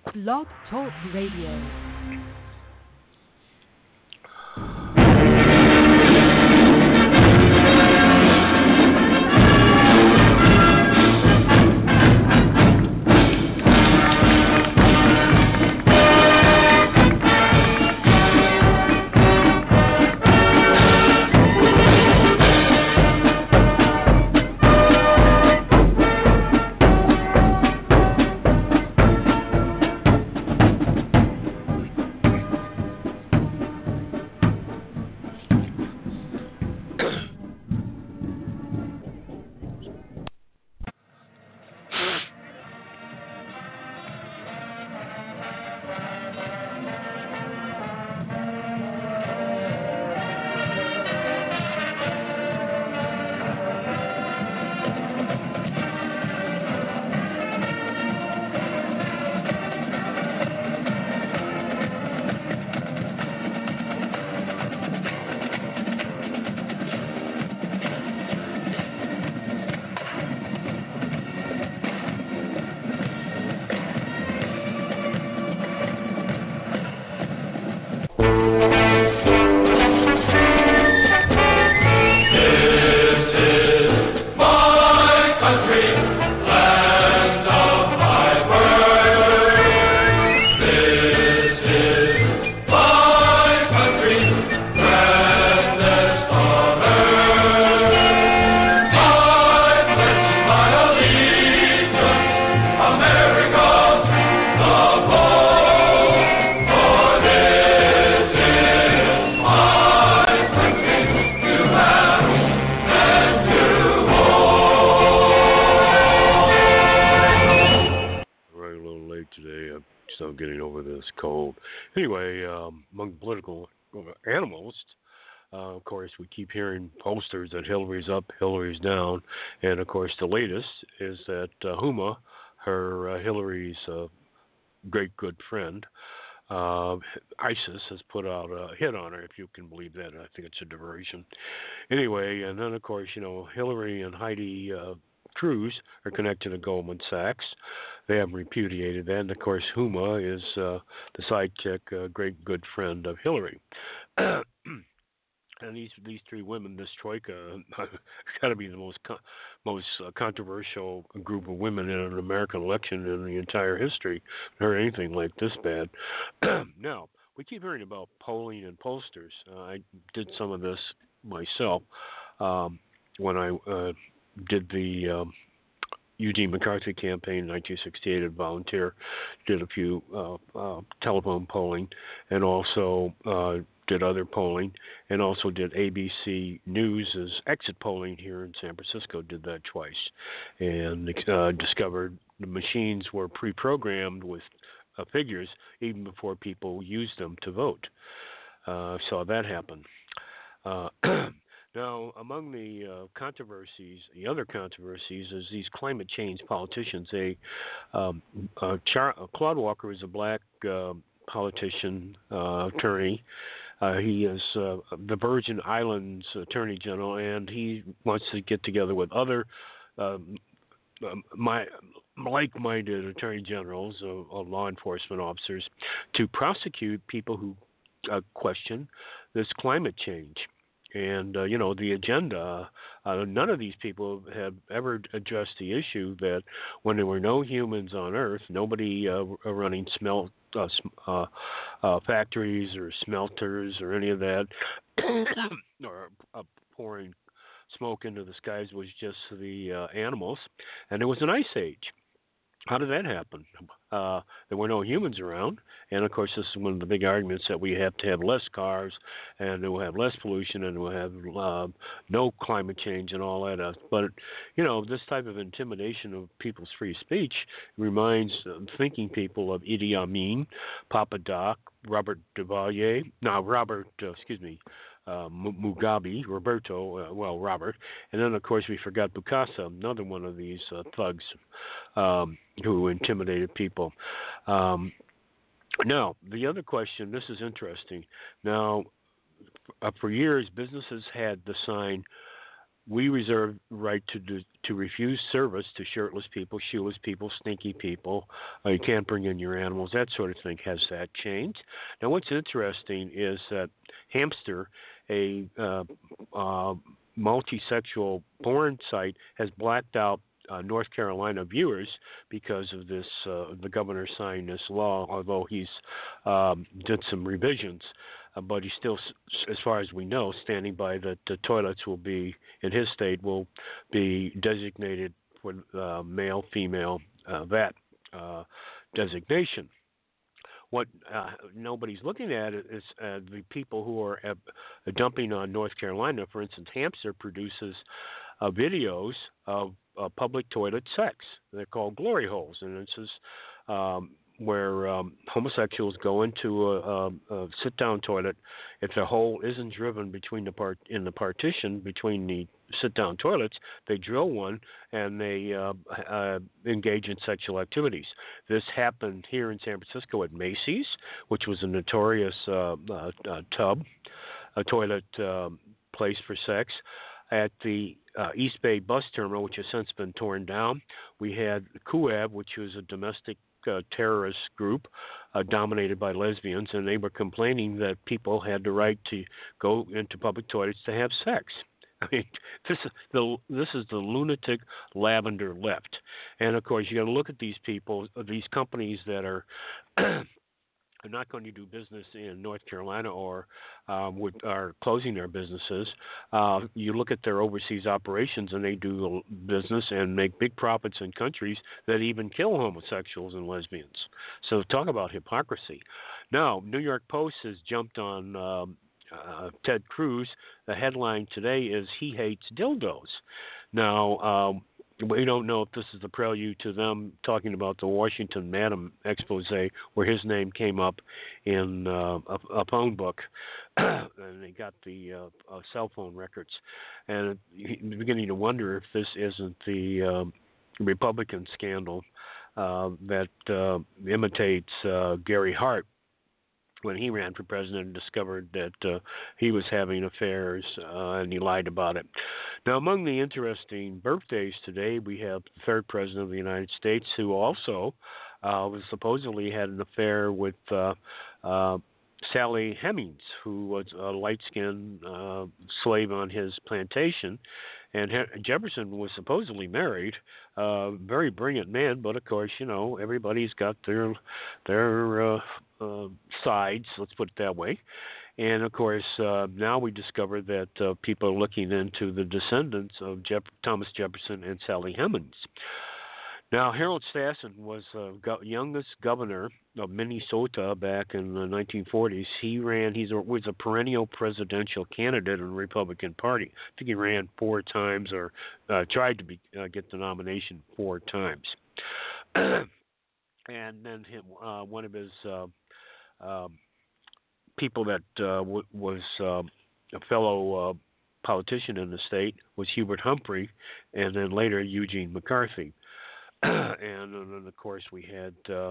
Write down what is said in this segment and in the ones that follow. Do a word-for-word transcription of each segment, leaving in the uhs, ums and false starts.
Blog Talk Radio. We keep hearing posters that Hillary's up, Hillary's down, and of course the latest is that uh, Huma, her uh, Hillary's uh, great good friend, uh, ISIS has put out a hit on her, if you can believe that. I think it's a diversion. Anyway, and then of course you know Hillary and Heidi uh, Cruz are connected to Goldman Sachs. They have repudiated that, and of course Huma is uh, the sidekick, uh, great good friend of Hillary. And these these three women, this troika, got to be the most con- most uh, controversial group of women in an American election in the entire history. Never anything like this bad. Now, we keep hearing about polling and pollsters. Uh, I did some of this myself um, when I uh, did the um, Eugene McCarthy campaign in nineteen sixty-eight at Volunteer. Did a few uh, uh, telephone polling, and also uh, did other polling, and also did A B C News' exit polling here in San Francisco, did that twice, and uh, discovered the machines were pre-programmed with uh, figures even before people used them to vote. Uh, saw that happen. Uh, now, among the uh, controversies, the other controversies is these climate change politicians. They, um, uh, Char- Claude Walker is a black uh, politician, uh, attorney. Uh, he is uh, the Virgin Islands Attorney General, and he wants to get together with other um, um, my, like-minded Attorney Generals or, or law enforcement officers to prosecute people who uh, question this climate change. And, uh, you know, the agenda, uh, none of these people have ever addressed the issue that when there were no humans on Earth, nobody uh, running smelt, uh, uh, uh, factories or smelters or any of that, or uh, pouring smoke into the skies, was just the uh, animals. And there was an ice age. How did that happen? Uh, there were no humans around, and of course, this is one of the big arguments that we have to have less cars, and we'll have less pollution, and we'll have uh, no climate change and all that. Uh, but you know, this type of intimidation of people's free speech reminds uh, thinking people of Idi Amin, Papa Doc, Robert Duvalier. Now, Robert, uh, excuse me. Uh, Mugabe, Roberto, uh, well, Robert, and then of course we forgot Bukasa, another one of these uh, thugs um, who intimidated people. Um, now, the other question, this is interesting. Now, uh, for years, businesses had the sign, we reserve the right to do, to refuse service to shirtless people, shoeless people, stinky people. Uh, you can't bring in your animals. That sort of thing. Has that changed? Now, what's interesting is that Hamster, a uh, uh, multi-sexual porn site, has blacked out uh, North Carolina viewers because of this. Uh, the governor signed this law, although he's um, did some revisions. Uh, but he's still, as far as we know, standing by that the toilets will be, in his state, will be designated for uh, male, female, uh, that uh, designation. What uh, nobody's looking at is uh, the people who are uh, dumping on North Carolina. For instance, Hamster produces uh, videos of uh, public toilet sex. They're called glory holes, and this is um, where um, homosexuals go into a, a, a sit-down toilet. If the hole isn't driven between the part in the partition between the sit-down toilets, they drill one and they uh, uh, engage in sexual activities. This happened here in San Francisco at Macy's, which was a notorious uh, uh, uh, tub, a toilet uh, place for sex. At the uh, East Bay bus terminal, which has since been torn down, we had Kuab, which was a domestic Uh, terrorist group uh, dominated by lesbians, and they were complaining that people had the right to go into public toilets to have sex. I mean, this is the this is the lunatic lavender left, and of course you got to look at these people, these companies that are. are not going to do business in North Carolina or um, would, are closing their businesses. Uh, you look at their overseas operations and they do business and make big profits in countries that even kill homosexuals and lesbians. So talk about hypocrisy. Now, New York Post has jumped on um, uh, Ted Cruz. The headline today is "He Hates Dildos." Now, um, we don't know if this is the prelude to them talking about the Washington Madam expose where his name came up in uh, a, a phone book, and they got the uh, uh, cell phone records. And you're beginning to wonder if this isn't the uh, Republican scandal uh, that uh, imitates uh, Gary Hart when he ran for president and discovered that uh, he was having affairs uh, and he lied about it. Now, among the interesting birthdays today, we have the third president of the United States who also uh, was supposedly had an affair with uh, uh, Sally Hemings, who was a light-skinned uh, slave on his plantation. And he- Jefferson was supposedly married, a uh, very brilliant man, but of course, you know, everybody's got their their uh, uh, sides, let's put it that way. And of course, uh, now we discover that uh, people are looking into the descendants of Jeff- Thomas Jefferson and Sally Hemings. Now, Harold Stassen was the go- youngest governor of Minnesota back in the nineteen forties. He ran, he was a perennial presidential candidate in the Republican Party. I think he ran four times or uh, tried to be, uh, get the nomination four times. And then him, uh, one of his uh, um, people that uh, w- was uh, a fellow uh, politician in the state was Hubert Humphrey, and then later Eugene McCarthy. and, and then, of course, we had uh,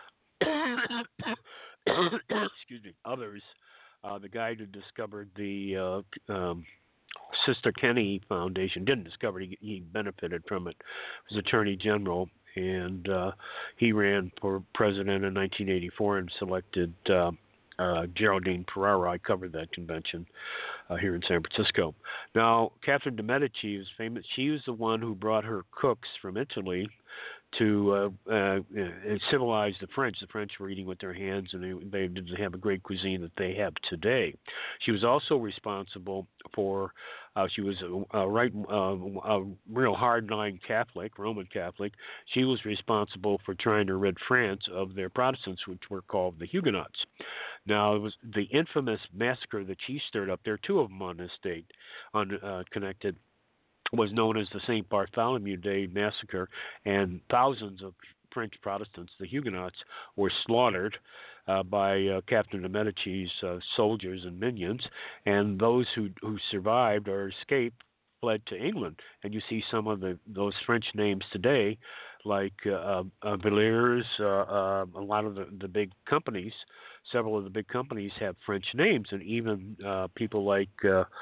excuse me, others. Uh, the guy who discovered the uh, um, Sister Kenny Foundation didn't discover it; he, he benefited from it. He was Attorney General, and uh, he ran for president in nineteen eighty-four and selected uh, uh, Geraldine Ferrara. I covered that convention uh, here in San Francisco. Now, Catherine de Medici is famous. She was the one who brought her cooks from Italy to uh, uh, civilize the French. The French were eating with their hands, and they, they didn't have a great cuisine that they have today. She was also responsible for, uh, she was a, a right, uh, a real hard-line Catholic, Roman Catholic. She was responsible for trying to rid France of their Protestants, which were called the Huguenots. Now, it was the infamous massacre that she stirred up. There are two of them on this date, on, uh, connected. Was known as the Saint Bartholomew Day Massacre, and thousands of French Protestants, the Huguenots, were slaughtered uh, by uh, Catherine de Medici's uh, soldiers and minions, and those who who survived or escaped fled to England. And you see some of the those French names today, like uh, uh, Villiers, uh, uh, a lot of the, the big companies, several of the big companies have French names, and even uh, people like uh,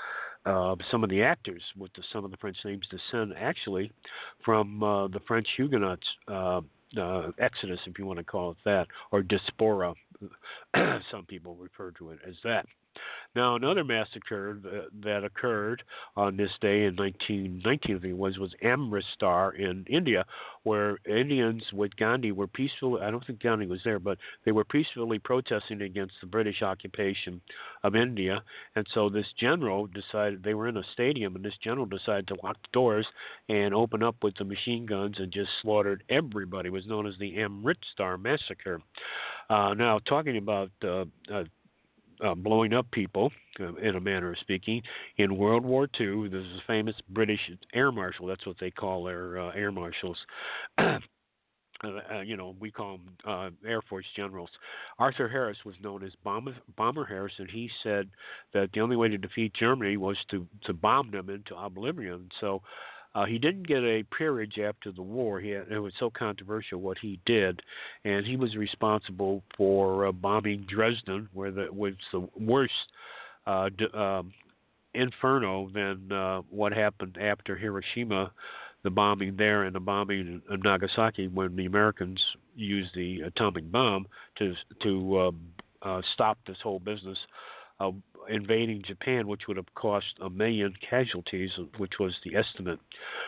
uh, some of the actors with the, some of the French names descend actually from uh, the French Huguenots. Uh, uh, Exodus, if you want to call it that, or diaspora. Some people refer to it as that. Now, another massacre that, that occurred on this day in nineteen nineteen, I think it was, was Amritsar in India, where Indians with Gandhi were peacefully, I don't think Gandhi was there, but they were peacefully protesting against the British occupation of India. And so this general decided, they were in a stadium, and this general decided to lock the doors and open up with the machine guns and just slaughtered everybody. It was known as the Amritsar Massacre. Uh, now, talking about uh, uh, Uh, blowing up people, uh, in a manner of speaking. In World War Two, there's a famous British air marshal. That's what they call their uh, air marshals. uh, uh, you know, we call them uh, Air Force generals. Arthur Harris was known as Bomber, Bomber Harris, and he said that the only way to defeat Germany was to, to bomb them into oblivion. So Uh, he didn't get a peerage after the war. He had, it was so controversial what he did, and he was responsible for uh, bombing Dresden, where the was the worst uh, d- um, inferno than uh, what happened after Hiroshima, the bombing there and the bombing in, in Nagasaki when the Americans used the atomic bomb to to uh, uh, stop this whole business of invading Japan, which would have cost a million casualties, which was the estimate.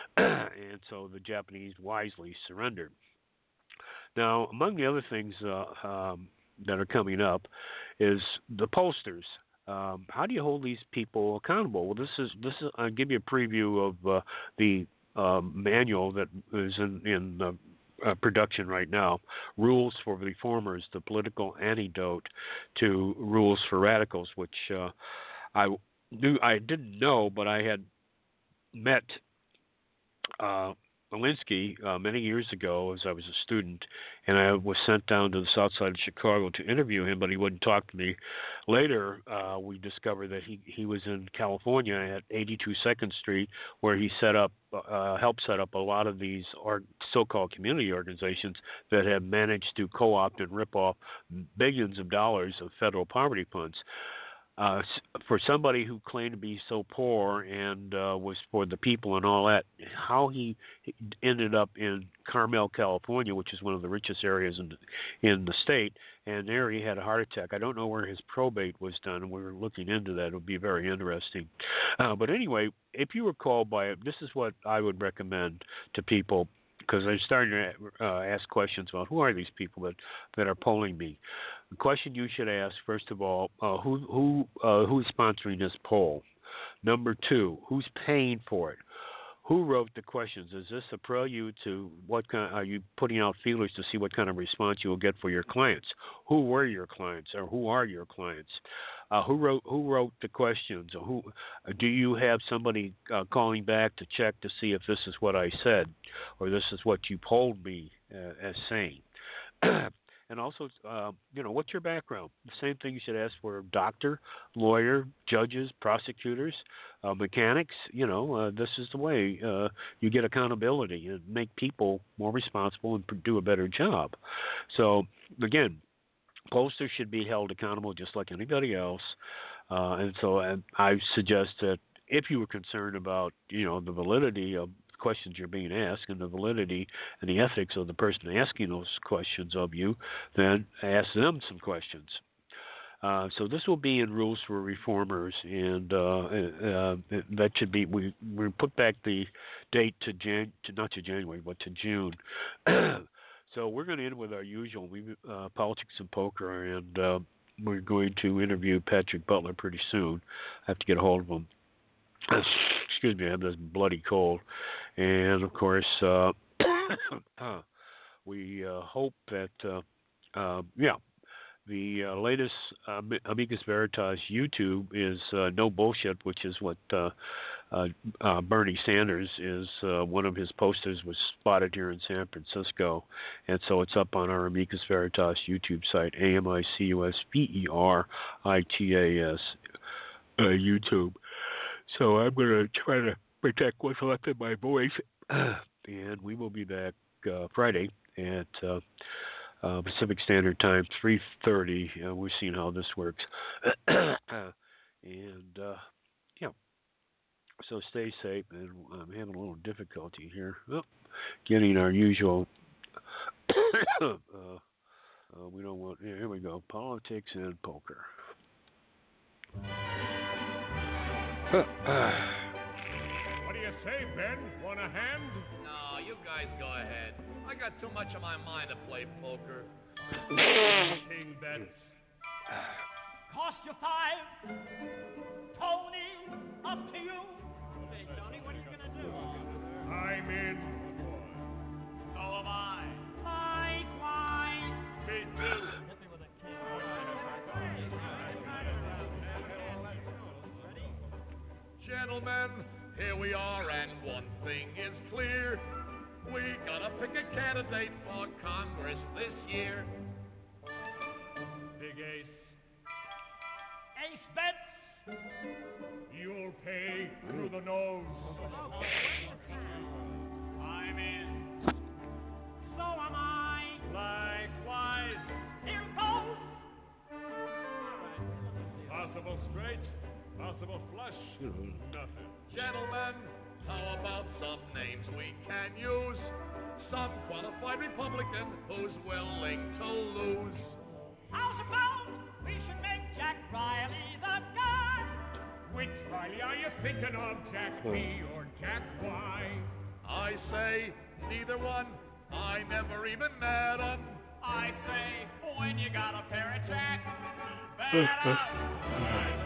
And so the Japanese wisely surrendered. Now, among the other things uh, um, that are coming up is the pollsters. Um, how do you hold these people accountable? Well, this is this is I'll give you a preview of uh, the uh, manual that is in in uh, uh, production right now. Rules for Reformers: The Political Antidote to Rules for Radicals, which uh, I knew I didn't know, but I had met uh, Alinsky uh, many years ago as I was a student, and I was sent down to the south side of Chicago to interview him, but he wouldn't talk to me. Later, uh, we discovered that he, he was in California at eighty-two Second Street, where he set up, uh, helped set up a lot of these or so-called community organizations that have managed to co-opt and rip off billions of dollars of federal poverty funds. Uh, for somebody who claimed to be so poor and uh, was for the people and all that, how he ended up in Carmel, California, which is one of the richest areas in the, in the state, and there he had a heart attack. I don't know where his probate was done, and we were looking into that. It would be very interesting. Uh, but anyway, if you were called by it, this is what I would recommend to people, because I'm starting to uh, ask questions about who are these people that, that are polling me. The question you should ask, first of all, uh, who who uh, who's sponsoring this poll? Number two, who's paying for it? Who wrote the questions? Is this a prelude to what kind? Are you putting out feelers to see what kind of response you will get for your clients? Who were your clients, or who are your clients? Uh, who wrote who wrote the questions? Or who do you have somebody uh, calling back to check to see if this is what I said, or this is what you polled me uh, as saying? And also, uh, you know, what's your background? The same thing you should ask for a doctor, lawyer, judges, prosecutors, uh, mechanics. You know, uh, this is the way uh, you get accountability and make people more responsible and do a better job. So, again, pollsters should be held accountable just like anybody else. Uh, and so I, I suggest that if you were concerned about, you know, the validity of questions you're being asked and the validity and the ethics of the person asking those questions of you, then ask them some questions. Uh, so this will be in Rules for Reformers, and uh, uh, that should be, we we put back the date to Jan, to, not to January, but to June. So we're going to end with our usual we, uh, politics and poker, and uh, we're going to interview Patrick Butler pretty soon. I have to get a hold of him. Excuse me, I have this bloody cold. And, of course, uh, we uh, hope that, uh, uh, yeah, the uh, latest uh, Amicus Veritas YouTube is uh, No Bullshit, which is what uh, uh, uh, Bernie Sanders is. Uh, one of his posters was spotted here in San Francisco, and so it's up on our Amicus Veritas YouTube site, A M I C U S V E R I T A S, uh, YouTube. So I'm going to try to protect what's left of my voice, and we will be back uh, Friday at uh, uh, Pacific Standard Time, three thirty. Uh, we've seen how this works. and, uh, yeah, So stay safe, and I'm having a little difficulty here. Oh, getting our usual. uh, uh, we don't want. Here, here we go. Politics and poker. What do you say, Ben? Want a hand? No, you guys go ahead. I got too much on my mind to play poker. King bets. Cost you five. Tony, up to you. Hey, Tony, what are you going to do? I'm in. So am I. Likewise. Me too. Hit me with a king. Gentlemen, here we are, and one thing is clear. We gotta pick a candidate for Congress this year. Big Ace. Ace bets. You'll pay through the nose. I'm in. So am I. Likewise. Here goes. Possible straight. Possible flush. Nothing. Gentlemen, how about some names we can use? Some qualified Republican who's willing to lose. How's about we should make Jack Riley the guy? Which Riley are you thinking of, Jack B or Jack Y? I say neither one. I never even met him. I say when you got a pair of Jack, better.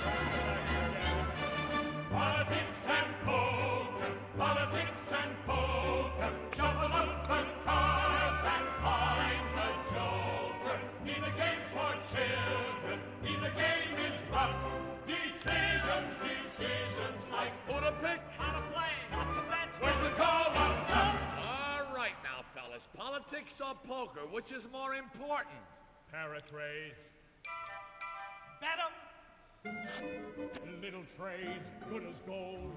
Politics and poker, politics and poker, shuffle up the cards and find the joker. Neither game's for children, neither game is rough. Decisions, decisions like Who to pick? How to play, what to bet, when the call of love. All right now, fellas. Politics or poker, which is more important? Paratrays, bet 'em. little trades, good as gold.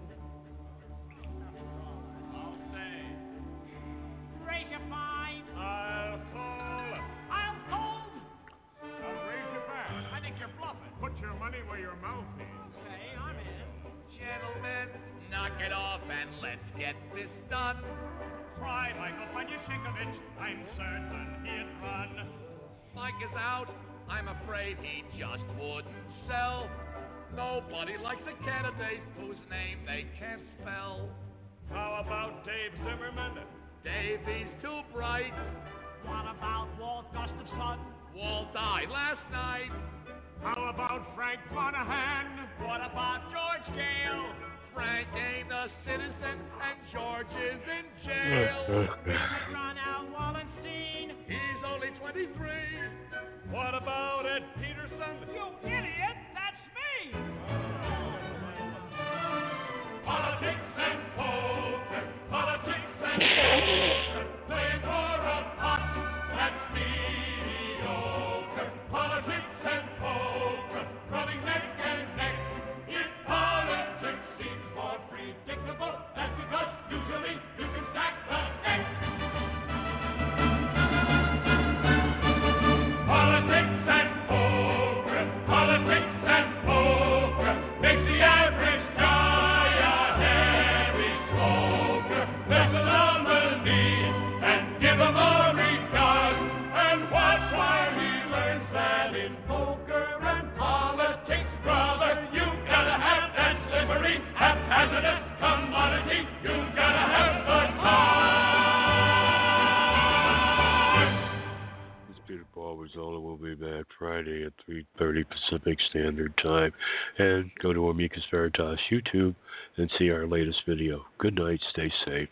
I'll say, raise your fine, I'll call, I'll hold. I'll raise you back. I think you're bluffing. Put your money where your mouth is. Okay, I'm in. Gentlemen, knock it off and let's get this done. Try Michael Panyashinkovich, I'm certain he'd run. Mike is out. I'm afraid he just wouldn't sell. Nobody likes a candidate whose name they can't spell. How about Dave Zimmerman? Davey's too bright. What about Walt Gustafson? Walt died last night. How about Frank Monahan? What about George Gale? Frank ain't a citizen and George is in jail. Run out Wallenstein. He's only twenty-three. What about Ed Peterson? You idiot, that's me. Politics and poker, politics and poker, playing for a pot that's mediocre. Politics and poker, running neck and neck. If politics seems more predictable, that's because usually you can stack the deck. Politics and poker, politics and poker, makes the average guy a heavy smoker. There's a nominee and give him a regard, and watch while he learns that in poker and politics, brother, you gotta have that slippery, haphazardous commodity. You gotta have the card. This is Peter Paul Rizzola. We'll be back Friday at three thirty Pacific Standard Time. And go to Amicus Veritas YouTube and see our latest video. Good night. Stay safe.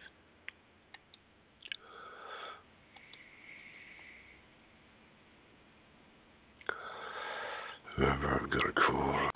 Remember, I'm going to cool.